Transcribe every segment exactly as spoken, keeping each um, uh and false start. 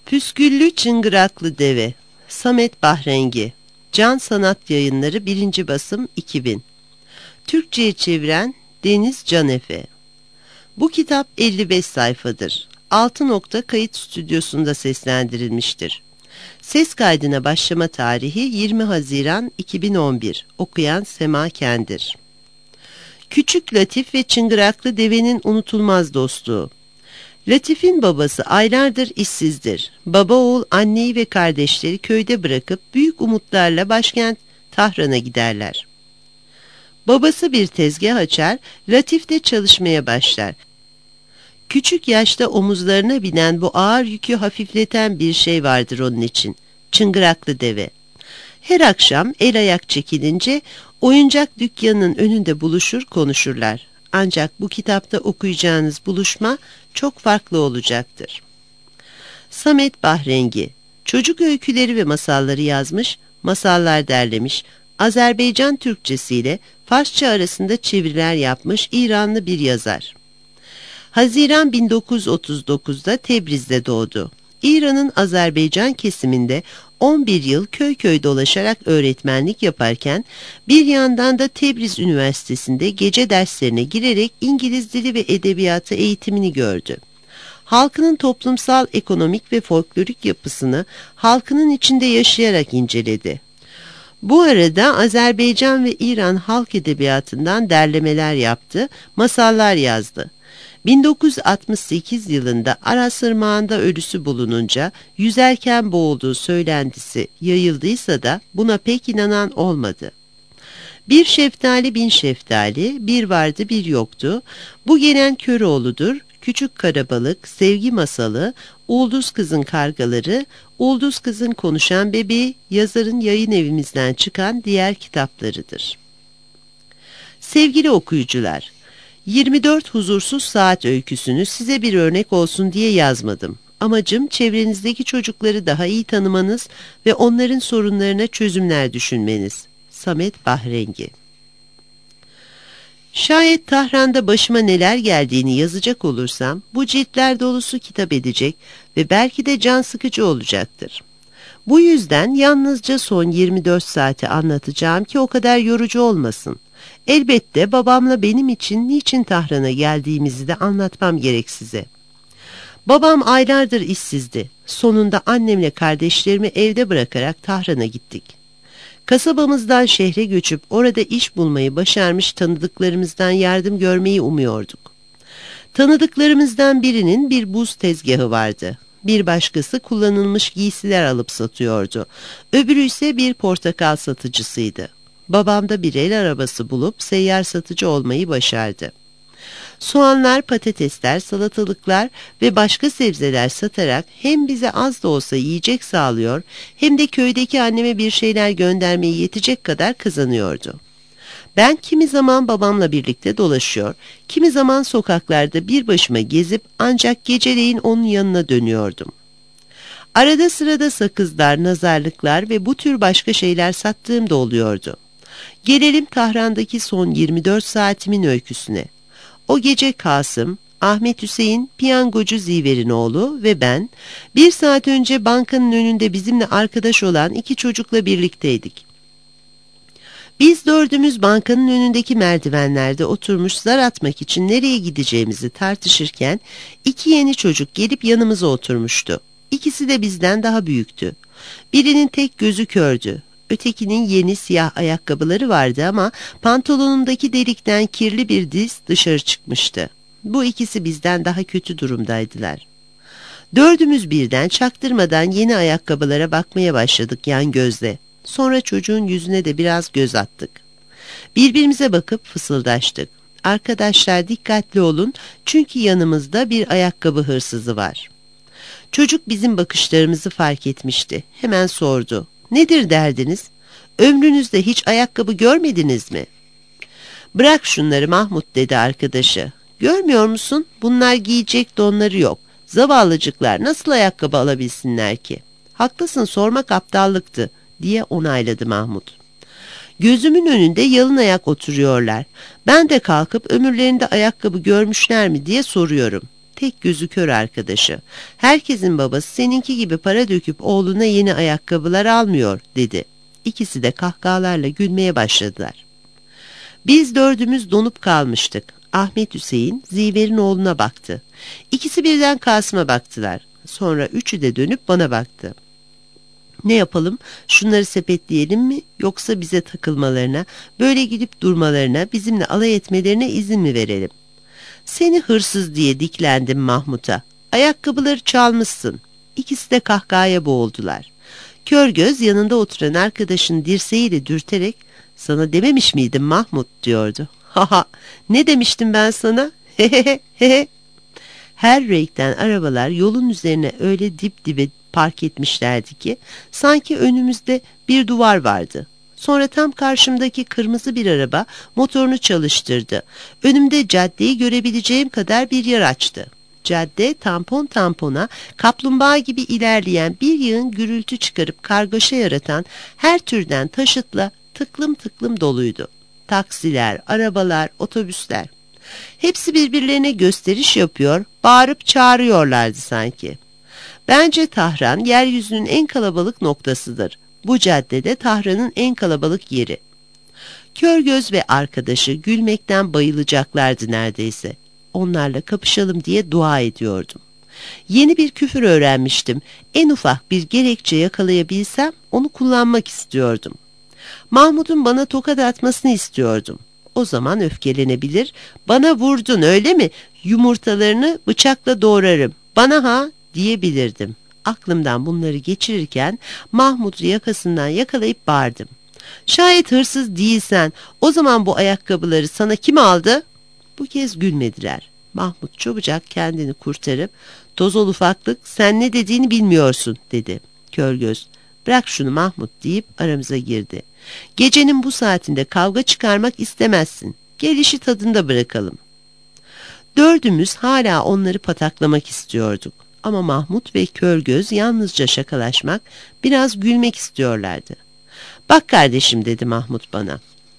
Püsküllü Çıngıraklı Deve. Samet Bahrengi. Can Sanat Yayınları birinci basım iki bin. Türkçe'ye çeviren Deniz Canefe. Bu kitap elli beş sayfadır. Altı Nokta Kayıt Stüdyosu'nda seslendirilmiştir. Ses kaydına başlama tarihi yirmi Haziran iki bin on bir. Okuyan Sema Kendir. Küçük Latif ve Çıngıraklı Devenin unutulmaz dostluğu. Latif'in babası aylardır işsizdir. Baba oğul anneyi ve kardeşleri köyde bırakıp büyük umutlarla başkent Tahran'a giderler. Babası bir tezgah açar, Latif de çalışmaya başlar. Küçük yaşta omuzlarına binen bu ağır yükü hafifleten bir şey vardır onun için: Çıngıraklı Deve. Her akşam el ayak çekilince oyuncak dükkanının önünde buluşur konuşurlar. Ancak bu kitapta okuyacağınız buluşma çok farklı olacaktır. Samet Bahrengi çocuk öyküleri ve masalları yazmış, masallar derlemiş, Azerbaycan Türkçesiyle Farsça arasında çeviriler yapmış İranlı bir yazar. Haziran bin dokuz yüz otuz dokuz'da Tebriz'de doğdu. İran'ın Azerbaycan kesiminde on bir yıl köy köy dolaşarak öğretmenlik yaparken bir yandan da Tebriz Üniversitesi'nde gece derslerine girerek İngiliz dili ve edebiyatı eğitimini gördü. Halkının toplumsal, ekonomik ve folklorik yapısını halkının içinde yaşayarak inceledi. Bu arada Azerbaycan ve İran halk edebiyatından derlemeler yaptı, masallar yazdı. bin dokuz yüz altmış sekiz yılında Aras Irmağı'nda ölüsü bulununca yüzerken boğulduğu söylentisi yayıldıysa da buna pek inanan olmadı. Bir şeftali bin şeftali, bir vardı bir yoktu, bu gelen Köroğlu'dur, Küçük Karabalık, Sevgi Masalı, Ulduz Kızın Kargaları, Ulduz Kızın Konuşan Bebeği yazarın yayın evimizden çıkan diğer kitaplarıdır. Sevgili okuyucular, yirmi dört huzursuz saat öyküsünü size bir örnek olsun diye yazmadım. Amacım çevrenizdeki çocukları daha iyi tanımanız ve onların sorunlarına çözümler düşünmeniz. Samet Bahrengi. Şayet Tahran'da başıma neler geldiğini yazacak olursam bu ciltler dolusu kitap edecek ve belki de can sıkıcı olacaktır. Bu yüzden yalnızca son yirmi dört saati anlatacağım ki o kadar yorucu olmasın. Elbette babamla benim için niçin Tahran'a geldiğimizi de anlatmam gerek size. Babam aylardır işsizdi. Sonunda annemle kardeşlerimi evde bırakarak Tahran'a gittik. Kasabamızdan şehre göçüp orada iş bulmayı başarmış tanıdıklarımızdan yardım görmeyi umuyorduk. Tanıdıklarımızdan birinin bir buz tezgahı vardı. Bir başkası kullanılmış giysiler alıp satıyordu. Öbürü ise bir portakal satıcısıydı. Babam da bir el arabası bulup seyyar satıcı olmayı başardı. Soğanlar, patatesler, salatalıklar ve başka sebzeler satarak hem bize az da olsa yiyecek sağlıyor hem de köydeki anneme bir şeyler göndermeye yetecek kadar kazanıyordu. Ben kimi zaman babamla birlikte dolaşıyor, kimi zaman sokaklarda bir başıma gezip ancak geceleyin onun yanına dönüyordum. Arada sırada sakızlar, nazarlıklar ve bu tür başka şeyler sattığım da oluyordu. Gelelim Tahran'daki son yirmi dört saatimin öyküsüne. O gece Kasım, Ahmet Hüseyin, piyangocu Ziver'in oğlu ve ben bir saat önce bankanın önünde bizimle arkadaş olan iki çocukla birlikteydik. Biz dördümüz bankanın önündeki merdivenlerde oturmuş zar atmak için nereye gideceğimizi tartışırken iki yeni çocuk gelip yanımıza oturmuştu. İkisi de bizden daha büyüktü. Birinin tek gözü kördü. Ötekinin yeni siyah ayakkabıları vardı ama pantolonundaki delikten kirli bir diz dışarı çıkmıştı. Bu ikisi bizden daha kötü durumdaydılar. Dördümüz birden çaktırmadan yeni ayakkabılara bakmaya başladık yan gözle. Sonra çocuğun yüzüne de biraz göz attık. Birbirimize bakıp fısıldaştık. Arkadaşlar dikkatli olun çünkü yanımızda bir ayakkabı hırsızı var. Çocuk bizim bakışlarımızı fark etmişti. Hemen sordu. Nedir derdiniz? Ömrünüzde hiç ayakkabı görmediniz mi? Bırak şunları Mahmut dedi arkadaşı. Görmüyor musun? Bunlar giyecek donları yok. Zavallıcıklar nasıl ayakkabı alabilsinler ki? Haklısın, sormak aptallıktı diye onayladı Mahmut. Gözümün önünde yalın ayak oturuyorlar. Ben de kalkıp ömürlerinde ayakkabı görmüşler mi diye soruyorum. tek gözü kör arkadaşı. Herkesin babası seninki gibi para döküp oğluna yeni ayakkabılar almıyor dedi. İkisi de kahkahalarla gülmeye başladılar. Biz dördümüz donup kalmıştık. Ahmet Hüseyin Ziver'in oğluna baktı. İkisi birden Kasım'a baktılar. Sonra üçü de dönüp bana baktı. Ne yapalım? Şunları sepetleyelim mi? Yoksa bize takılmalarına, böyle gidip durmalarına, bizimle alay etmelerine izin mi verelim? Seni hırsız diye diklendim Mahmut'a. Ayakkabıları çalmışsın. İkisi de kahkahaya boğuldular. Körgöz yanında oturan arkadaşın dirseğiyle dürterek, sana dememiş miydim Mahmut diyordu. Haha, ne demiştim ben sana? Hehehe. Her renkten arabalar yolun üzerine öyle dip dibe park etmişlerdi ki sanki önümüzde bir duvar vardı. Sonra tam karşımdaki kırmızı bir araba motorunu çalıştırdı. Önümde caddeyi görebileceğim kadar bir yer açtı. Cadde tampon tampona kaplumbağa gibi ilerleyen bir yığın gürültü çıkarıp kargaşa yaratan her türden taşıtla tıklım tıklım doluydu. Taksiler, arabalar, otobüsler. Hepsi birbirlerine gösteriş yapıyor, bağırıp çağırıyorlardı sanki. Bence Tahran yeryüzünün en kalabalık noktasıdır. Bu caddede Tahran'ın en kalabalık yeri. Körgöz ve arkadaşı gülmekten bayılacaklardı neredeyse. Onlarla kapışalım diye dua ediyordum. Yeni bir küfür öğrenmiştim. En ufak bir gerekçe yakalayabilsem onu kullanmak istiyordum. Mahmut'un bana tokat atmasını istiyordum. O zaman öfkelenebilir, bana vurdun öyle mi? Yumurtalarını bıçakla doğrarım. Bana ha diyebilirdim. Aklımdan bunları geçirirken Mahmut'u yakasından yakalayıp bağırdım. Şayet hırsız değilsen o zaman bu ayakkabıları sana kim aldı? Bu kez gülmediler. Mahmut çabucak kendini kurtarıp toz ol ufaklık sen ne dediğini bilmiyorsun dedi. Körgöz bırak şunu Mahmut deyip aramıza girdi. Gecenin bu saatinde kavga çıkarmak istemezsin. Gel işi tadında bırakalım. Dördümüz hala onları pataklamak istiyorduk. Ama Mahmut ve Körgöz yalnızca şakalaşmak, biraz gülmek istiyorlardı. Bak kardeşim dedi Mahmut bana.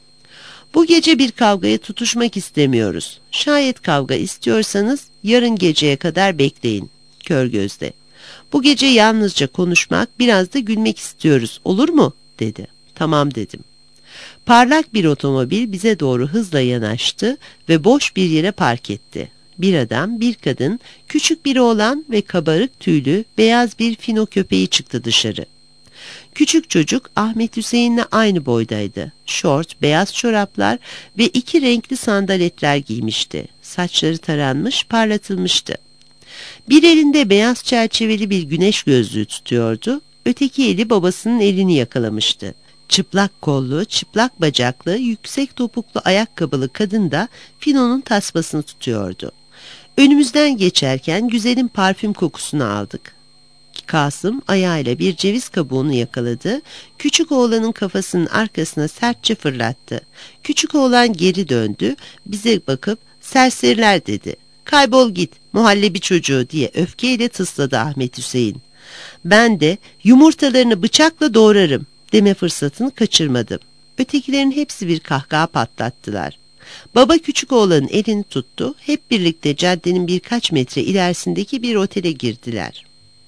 Bu gece bir kavgaya tutuşmak istemiyoruz. Şayet kavga istiyorsanız yarın geceye kadar bekleyin. Körgöz'de. Bu gece yalnızca konuşmak, biraz da gülmek istiyoruz. Olur mu? Dedi. Tamam dedim. Parlak bir otomobil bize doğru hızla yanaştı ve boş bir yere park etti. Bir adam, bir kadın, küçük bir oğlan ve kabarık tüylü beyaz bir fino köpeği çıktı dışarı. Küçük çocuk Ahmet Hüseyin'le aynı boydaydı. Şort, beyaz çoraplar ve iki renkli sandaletler giymişti. Saçları taranmış, parlatılmıştı. Bir elinde beyaz çerçeveli bir güneş gözlüğü tutuyordu. Öteki eli babasının elini yakalamıştı. Çıplak kollu, çıplak bacaklı, yüksek topuklu ayakkabılı kadın da Fino'nun tasmasını tutuyordu. Önümüzden geçerken güzelin parfüm kokusunu aldık. Kasım ayağıyla bir ceviz kabuğunu yakaladı, küçük oğlanın kafasının arkasına sertçe fırlattı. Küçük oğlan geri döndü, bize bakıp serseriler dedi. Kaybol git muhallebi çocuğu diye öfkeyle tısladı Ahmet Hüseyin. Ben de yumurtalarını bıçakla doğrarım deme fırsatını kaçırmadım. Ötekilerin hepsi bir kahkaha patlattılar. Baba küçük oğlanın elini tuttu, hep birlikte caddenin birkaç metre ilerisindeki bir otele girdiler.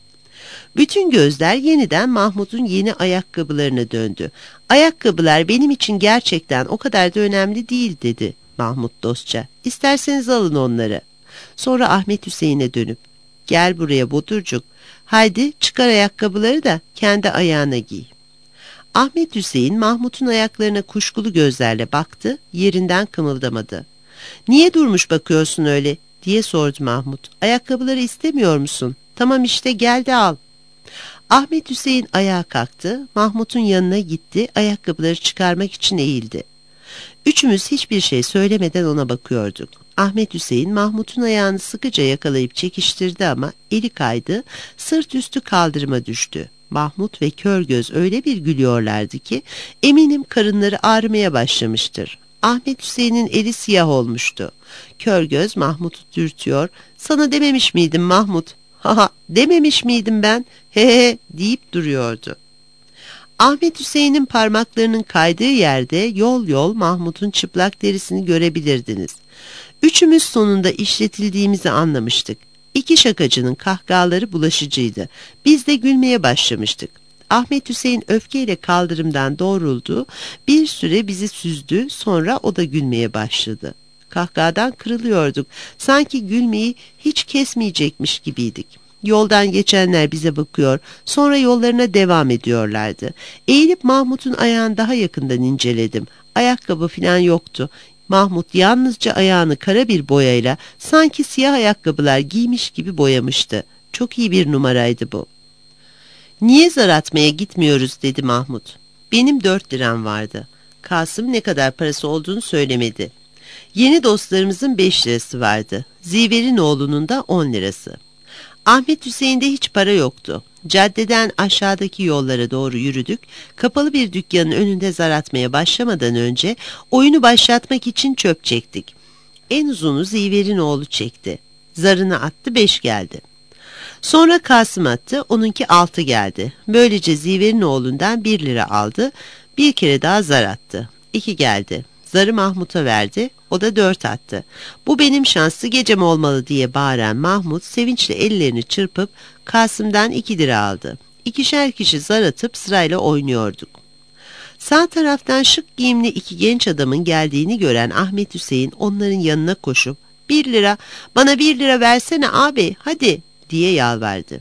Bütün gözler yeniden Mahmut'un yeni ayakkabılarına döndü. Ayakkabılar benim için gerçekten o kadar da önemli değil dedi Mahmut dostça. İsterseniz alın onları. Sonra Ahmet Hüseyin'e dönüp gel buraya Bodurcuk, haydi çıkar ayakkabıları da kendi ayağına giy. Ahmet Hüseyin Mahmut'un ayaklarına kuşkulu gözlerle baktı, yerinden kımıldamadı. Niye durmuş bakıyorsun öyle diye sordu Mahmut. Ayakkabıları istemiyor musun? Tamam işte gel de al. Ahmet Hüseyin ayağa kalktı, Mahmut'un yanına gitti, ayakkabıları çıkarmak için eğildi. Üçümüz hiçbir şey söylemeden ona bakıyorduk. Ahmet Hüseyin Mahmut'un ayağını sıkıca yakalayıp çekiştirdi ama eli kaydı, sırt üstü kaldırıma düştü. Mahmut ve Körgöz öyle bir gülüyorlardı ki eminim karınları ağrımaya başlamıştır. Ahmet Hüseyin'in eli siyah olmuştu. Körgöz Mahmut'u dürtüyor, sana dememiş miydim Mahmut? Haha dememiş miydim ben? Hehe deyip duruyordu. Ahmet Hüseyin'in parmaklarının kaydığı yerde yol yol Mahmut'un çıplak derisini görebilirdiniz. Üçümüz sonunda işletildiğimizi anlamıştık. İki şakacının kahkahaları bulaşıcıydı. Biz de gülmeye başlamıştık. Ahmet Hüseyin öfkeyle kaldırımdan doğruldu, bir süre bizi süzdü, sonra o da gülmeye başladı. Kahkahadan kırılıyorduk, sanki gülmeyi hiç kesmeyecekmiş gibiydik. Yoldan geçenler bize bakıyor, sonra yollarına devam ediyorlardı. Eğilip Mahmut'un ayağını daha yakından inceledim. Ayakkabı falan yoktu. Mahmut yalnızca ayağını kara bir boyayla, sanki siyah ayakkabılar giymiş gibi boyamıştı. Çok iyi bir numaraydı bu. "Niye zar atmaya gitmiyoruz?" dedi Mahmut. Benim dört liram vardı. Kasım ne kadar parası olduğunu söylemedi. Yeni dostlarımızın beş lirası vardı. Ziver'in oğlunun da on lirası. Ahmet Hüseyin'de hiç para yoktu. Caddeden aşağıdaki yollara doğru yürüdük. Kapalı bir dükkanın önünde zar atmaya başlamadan önce oyunu başlatmak için çöp çektik. En uzunu Ziver'in oğlu çekti. Zarını attı, beş geldi. Sonra Kasım attı, onunki altı geldi. Böylece Ziver'in oğlundan bir lira aldı. Bir kere daha zar attı. iki geldi. Zarı Mahmut'a verdi, o da dört attı. "Bu benim şanslı gecem olmalı" diye bağıran Mahmut sevinçle ellerini çırpıp Kasım'dan iki lira aldı. İkişer kişi zar atıp sırayla oynuyorduk. Sağ taraftan şık giyimli iki genç adamın geldiğini gören Ahmet Hüseyin onların yanına koşup "Bir lira, bana bir lira versene abi, hadi" diye yalvardı.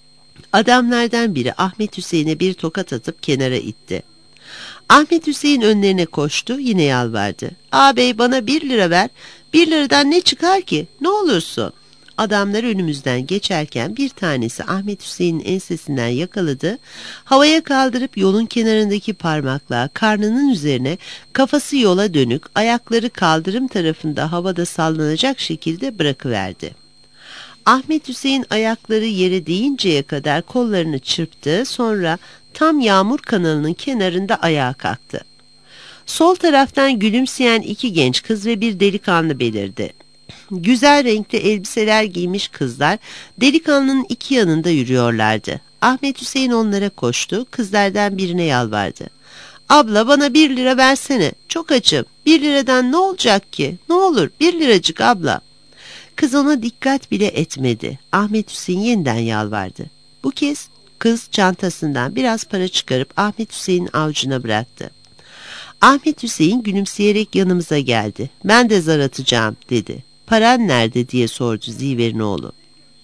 Adamlardan biri Ahmet Hüseyin'e bir tokat atıp kenara itti. Ahmet Hüseyin önlerine koştu, yine yalvardı. "Ağabey, bana bir lira ver, bir liradan ne çıkar ki, ne olursun." Adamlar önümüzden geçerken bir tanesi Ahmet Hüseyin'in ensesinden yakaladı, havaya kaldırıp yolun kenarındaki parmakla karnının üzerine, kafası yola dönük, ayakları kaldırım tarafında havada sallanacak şekilde bırakıverdi. Ahmet Hüseyin ayakları yere değinceye kadar kollarını çırptı, sonra tam yağmur kanalının kenarında ayağa kalktı. Sol taraftan gülümseyen iki genç kız ve bir delikanlı belirdi. Güzel renkli elbiseler giymiş kızlar delikanlının iki yanında yürüyorlardı. Ahmet Hüseyin onlara koştu, kızlardan birine yalvardı. "Abla, bana bir lira versene, çok açım, bir liradan ne olacak ki, ne olur bir liracık abla." Kız ona dikkat bile etmedi. Ahmet Hüseyin yeniden yalvardı. Bu kez kız çantasından biraz para çıkarıp Ahmet Hüseyin'in avucuna bıraktı. Ahmet Hüseyin gülümseyerek yanımıza geldi. "Ben de zar atacağım" dedi. "Paran nerede?" diye sordu Ziver'in oğlu.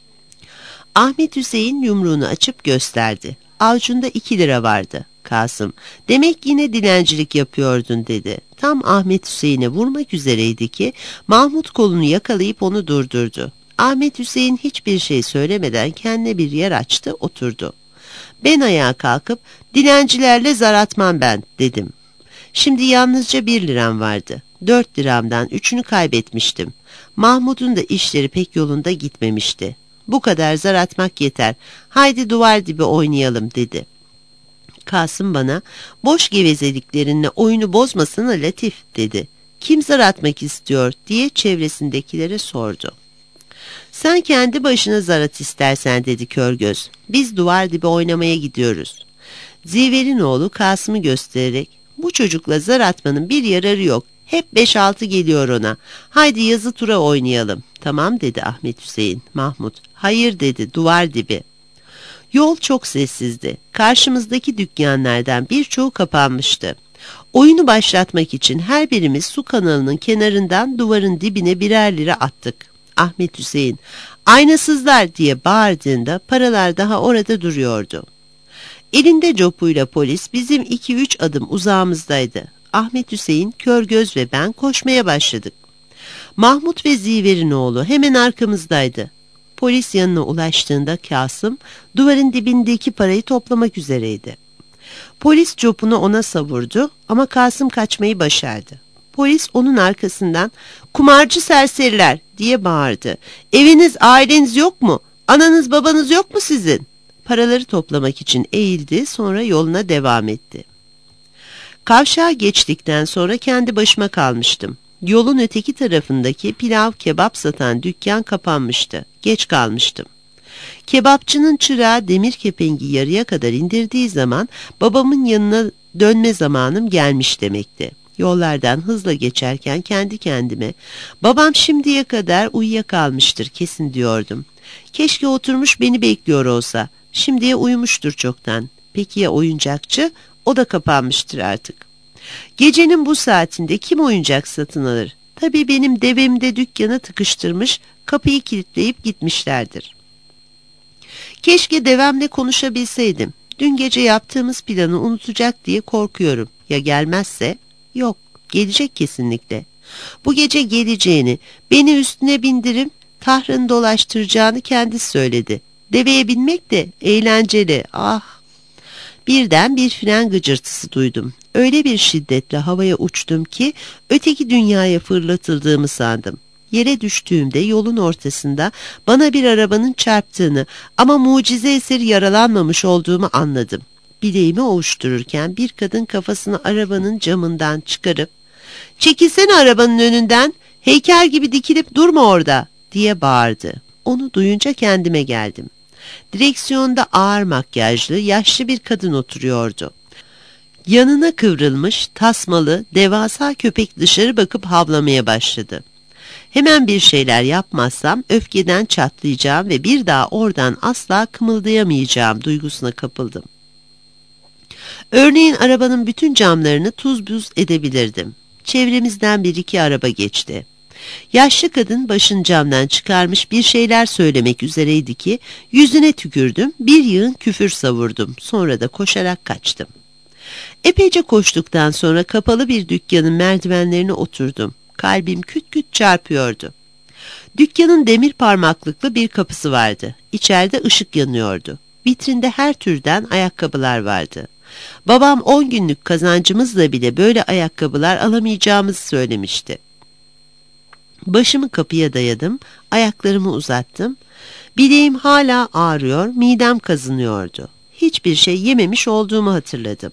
Ahmet Hüseyin yumruğunu açıp gösterdi. Avucunda iki lira vardı. Kasım, "Demek yine dilencilik yapıyordun" dedi. Tam Ahmet Hüseyin'e vurmak üzereydi ki Mahmut kolunu yakalayıp onu durdurdu. Ahmet Hüseyin hiçbir şey söylemeden kendine bir yer açtı, oturdu. Ben ayağa kalkıp "Dilencilerle zar atmam ben" dedim. Şimdi yalnızca bir liram vardı. Dört liramdan üçünü kaybetmiştim. Mahmut'un da işleri pek yolunda gitmemişti. "Bu kadar zar atmak yeter. Haydi duvar dibi oynayalım" dedi. Kasım bana "Boş gevezeliklerinle oyunu bozmasana Latif" dedi. "Kim zar atmak istiyor?" diye çevresindekilere sordu. "Sen kendi başına zar at istersen" dedi Körgöz. "Biz duvar dibi oynamaya gidiyoruz." Ziver'in oğlu Kasım'ı göstererek "Bu çocukla zar atmanın bir yararı yok. Hep beş altı geliyor ona. Haydi yazı tura oynayalım." "Tamam" dedi Ahmet Hüseyin. Mahmut "Hayır" dedi, "duvar dibi." Yol çok sessizdi. Karşımızdaki dükkanlardan birçoğu kapanmıştı. Oyunu başlatmak için her birimiz su kanalının kenarından duvarın dibine birer lira attık. Ahmet Hüseyin "Aynasızlar" diye bağırdığında paralar daha orada duruyordu. Elinde copuyla polis bizim iki üç adım uzağımızdaydı. Ahmet Hüseyin, Körgöz ve ben koşmaya başladık. Mahmut ve Ziver'in oğlu hemen arkamızdaydı. Polis yanına ulaştığında Kasım duvarın dibindeki parayı toplamak üzereydi. Polis copunu ona savurdu ama Kasım kaçmayı başardı. Polis onun arkasından "Kumarcı serseriler" diye bağırdı. "Eviniz, aileniz yok mu? Ananız babanız yok mu sizin?" Paraları toplamak için eğildi, sonra yoluna devam etti. Kavşağı geçtikten sonra kendi başıma kalmıştım. Yolun öteki tarafındaki pilav kebap satan dükkan kapanmıştı. Geç kalmıştım. Kebapçının çırağı demir kepengi yarıya kadar indirdiği zaman babamın yanına dönme zamanım gelmiş demekti. Yollardan hızla geçerken kendi kendime "Babam şimdiye kadar uyuyakalmıştır kesin" diyordum. Keşke oturmuş beni bekliyor olsa. Şimdiye uyumuştur çoktan. Peki ya oyuncakçı? O da kapanmıştır artık. Gecenin bu saatinde kim oyuncak satın alır? Tabii benim devemi de dükkana tıkıştırmış, kapıyı kilitleyip gitmişlerdir. Keşke devemle konuşabilseydim. Dün gece yaptığımız planı unutacak diye korkuyorum. Ya gelmezse? Yok, gelecek kesinlikle. Bu gece geleceğini, beni üstüne bindirip tahrını dolaştıracağını kendisi söyledi. Deveye binmek de eğlenceli, ah! Birden bir fren gıcırtısı duydum. Öyle bir şiddetle havaya uçtum ki öteki dünyaya fırlatıldığımı sandım. Yere düştüğümde yolun ortasında bana bir arabanın çarptığını ama mucize eseri yaralanmamış olduğumu anladım. Bileğimi ovuştururken bir kadın kafasını arabanın camından çıkarıp "Çekilsene arabanın önünden, heykel gibi dikilip durma orada!" diye bağırdı. Onu duyunca kendime geldim. Direksiyonda ağır makyajlı, yaşlı bir kadın oturuyordu. Yanına kıvrılmış, tasmalı, devasa köpek dışarı bakıp havlamaya başladı. Hemen bir şeyler yapmazsam öfkeden çatlayacağım ve bir daha oradan asla kımıldayamayacağım duygusuna kapıldım. Örneğin arabanın bütün camlarını tuz buz edebilirdim. Çevremizden bir iki araba geçti. Yaşlı kadın başını camdan çıkarmış bir şeyler söylemek üzereydi ki yüzüne tükürdüm, bir yığın küfür savurdum. Sonra da koşarak kaçtım. Epeyce koştuktan sonra kapalı bir dükkanın merdivenlerine oturdum. Kalbim küt küt çarpıyordu. Dükkanın demir parmaklıklı bir kapısı vardı. İçeride ışık yanıyordu. Vitrinde her türden ayakkabılar vardı. Babam on günlük kazancımızla bile böyle ayakkabılar alamayacağımızı söylemişti. Başımı kapıya dayadım, ayaklarımı uzattım. Bileğim hala ağrıyor, midem kazınıyordu. Hiçbir şey yememiş olduğumu hatırladım.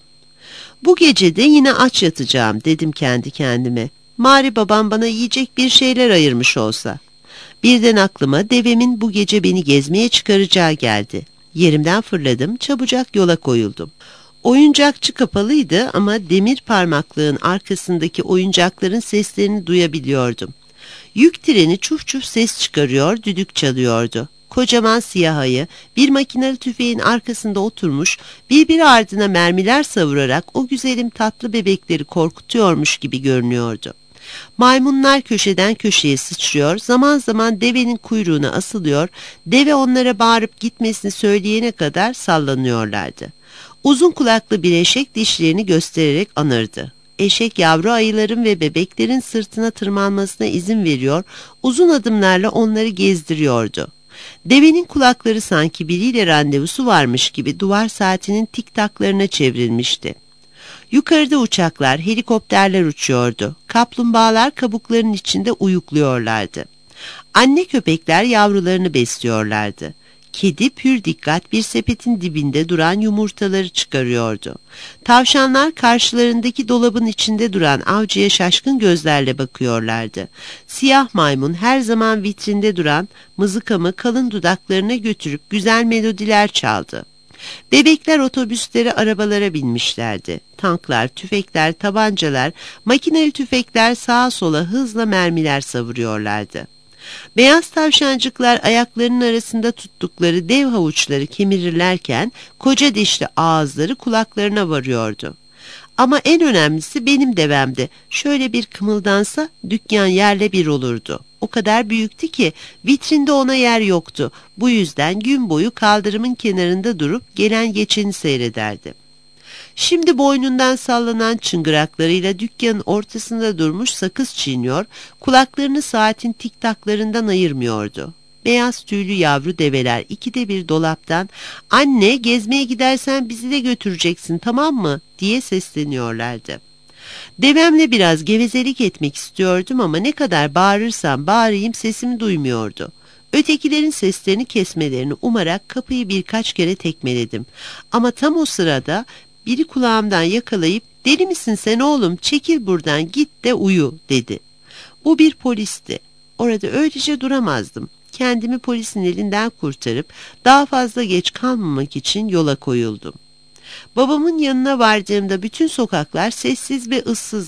Bu gece de yine aç yatacağım dedim kendi kendime. Mari babam bana yiyecek bir şeyler ayırmış olsa. Birden aklıma devemin bu gece beni gezmeye çıkaracağı geldi. Yerimden fırladım, çabucak yola koyuldum. Oyuncakçı kapalıydı ama demir parmaklığın arkasındaki oyuncakların seslerini duyabiliyordum. Yük treni çuf çuf ses çıkarıyor, düdük çalıyordu. Kocaman siyah ayı bir makinalı tüfeğin arkasında oturmuş, birbiri ardına mermiler savurarak o güzelim tatlı bebekleri korkutuyormuş gibi görünüyordu. Maymunlar köşeden köşeye sıçrıyor, zaman zaman devenin kuyruğuna asılıyor, deve onlara bağırıp gitmesini söyleyene kadar sallanıyorlardı. Uzun kulaklı bir eşek dişlerini göstererek anırdı. Eşek yavru ayıların ve bebeklerin sırtına tırmanmasına izin veriyor, uzun adımlarla onları gezdiriyordu. Devenin kulakları sanki biriyle randevusu varmış gibi duvar saatinin tiktaklarına çevrilmişti. Yukarıda uçaklar, helikopterler uçuyordu. Kaplumbağalar kabukların içinde uyukluyorlardı. Anne köpekler yavrularını besliyorlardı. Kedi pür dikkat bir sepetin dibinde duran yumurtaları çıkarıyordu. Tavşanlar karşılarındaki dolabın içinde duran avcıya şaşkın gözlerle bakıyorlardı. Siyah maymun her zaman vitrinde duran mızıkamı kalın dudaklarına götürüp güzel melodiler çaldı. Bebekler otobüslere, arabalara binmişlerdi. Tanklar, tüfekler, tabancalar, makineli tüfekler sağa sola hızla mermiler savuruyorlardı. Beyaz tavşancıklar ayaklarının arasında tuttukları dev havuçları kemirirlerken koca dişli ağızları kulaklarına varıyordu. Ama en önemlisi benim devemdi. Şöyle bir kımıldansa dükkan yerle bir olurdu. O kadar büyüktü ki vitrinde ona yer yoktu. Bu yüzden gün boyu kaldırımın kenarında durup gelen geçeni seyrederdi. Şimdi boynundan sallanan çıngıraklarıyla dükkanın ortasında durmuş sakız çiğniyor, kulaklarını saatin tiktaklarından ayırmıyordu. Beyaz tüylü yavru develer ikide bir dolaptan "Anne, gezmeye gidersen bizi de götüreceksin, tamam mı?" diye sesleniyorlardı. Devemle biraz gevezelik etmek istiyordum ama ne kadar bağırırsam bağırayım sesimi duymuyordu. Ötekilerin seslerini kesmelerini umarak kapıyı birkaç kere tekmeledim. Ama tam o sırada biri kulağımdan yakalayıp "Deli misin sen oğlum, çekil buradan, git de uyu" dedi. Bu bir polisti. Orada öylece duramazdım. Kendimi polisin elinden kurtarıp daha fazla geç kalmamak için yola koyuldum. Babamın yanına vardığımda bütün sokaklar sessiz ve ıssızdı.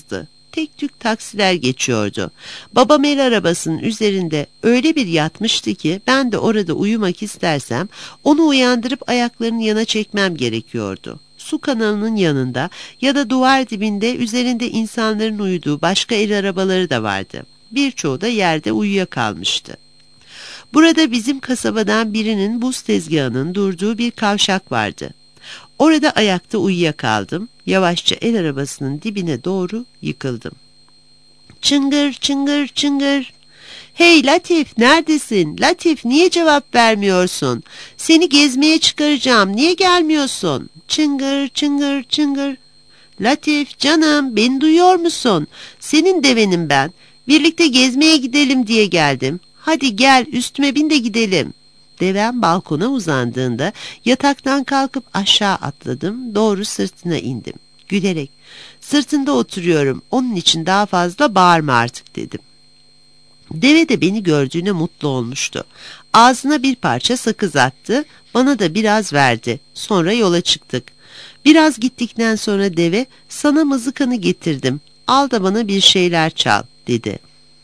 tek tük taksiler geçiyordu. Babam el arabasının üzerinde öyle bir yatmıştı ki ben de orada uyumak istersem onu uyandırıp ayaklarını yana çekmem gerekiyordu. Su kanalının yanında ya da duvar dibinde üzerinde insanların uyuduğu başka el arabaları da vardı. Birçoğu da yerde uyuyakalmıştı. Burada bizim kasabadan birinin buz tezgahının durduğu bir kavşak vardı. Orada ayakta uyuyakaldım. Yavaşça el arabasının dibine doğru yıkıldım. Çıngır çıngır çıngır. Hey Latif, neredesin? Latif, niye cevap vermiyorsun? Seni gezmeye çıkaracağım. Niye gelmiyorsun? Çıngır çıngır çıngır. Latif canım, beni duyuyor musun? Senin devenim ben. Birlikte gezmeye gidelim diye geldim. Hadi gel, üstüme bin de gidelim. Devem balkona uzandığında yataktan kalkıp aşağı atladım, doğru sırtına indim. Gülerek, sırtında oturuyorum, onun için daha fazla bağırma artık dedim. Deve de beni gördüğüne mutlu olmuştu. Ağzına bir parça sakız attı, bana da biraz verdi. Sonra yola çıktık. Biraz gittikten sonra deve, sana mızıkanı getirdim, al da bana bir şeyler çal dedi.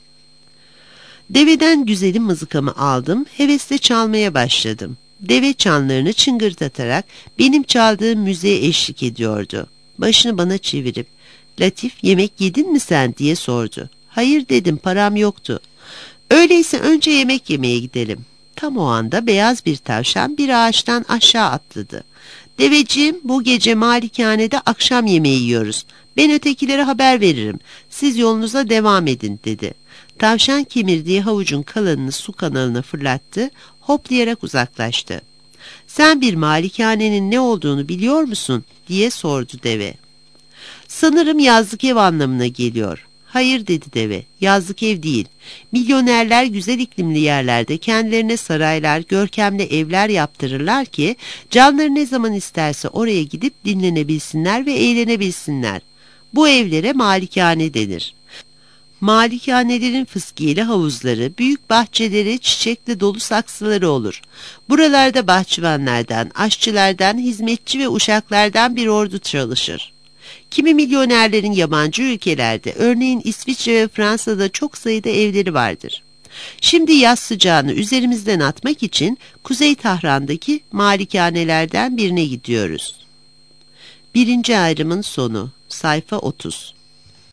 Deveden güzelim mızıkamı aldım, hevesle çalmaya başladım. Deve çanlarını çıngırdatarak benim çaldığım müziğe eşlik ediyordu. Başını bana çevirip, Latif, yemek yedin mi sen diye sordu. Hayır dedim, param yoktu. Öyleyse önce yemek yemeye gidelim. Tam o anda beyaz bir tavşan bir ağaçtan aşağı atladı. Deveciğim, bu gece malikanede akşam yemeği yiyoruz. Ben ötekilere haber veririm. Siz yolunuza devam edin dedi. Tavşan kemirdiği havucun kalanını su kanalına fırlattı, hoplayarak uzaklaştı. Sen bir malikanenin ne olduğunu biliyor musun diye sordu deve. Sanırım yazlık ev anlamına geliyor. Hayır dedi deve, yazlık ev değil. Milyonerler güzel iklimli yerlerde kendilerine saraylar, görkemli evler yaptırırlar ki canları ne zaman isterse oraya gidip dinlenebilsinler ve eğlenebilsinler. Bu evlere malikane denir. Malikanelerin fıskiyeli havuzları, büyük bahçeleri, çiçekle dolu saksıları olur. Buralarda bahçıvanlardan, aşçılardan, hizmetçi ve uşaklardan bir ordu çalışır. Kimi milyonerlerin yabancı ülkelerde, örneğin İsviçre ve Fransa'da çok sayıda evleri vardır. Şimdi yaz sıcağını üzerimizden atmak için Kuzey Tahran'daki malikanelerden birine gidiyoruz. Birinci ayrımın sonu, sayfa otuz.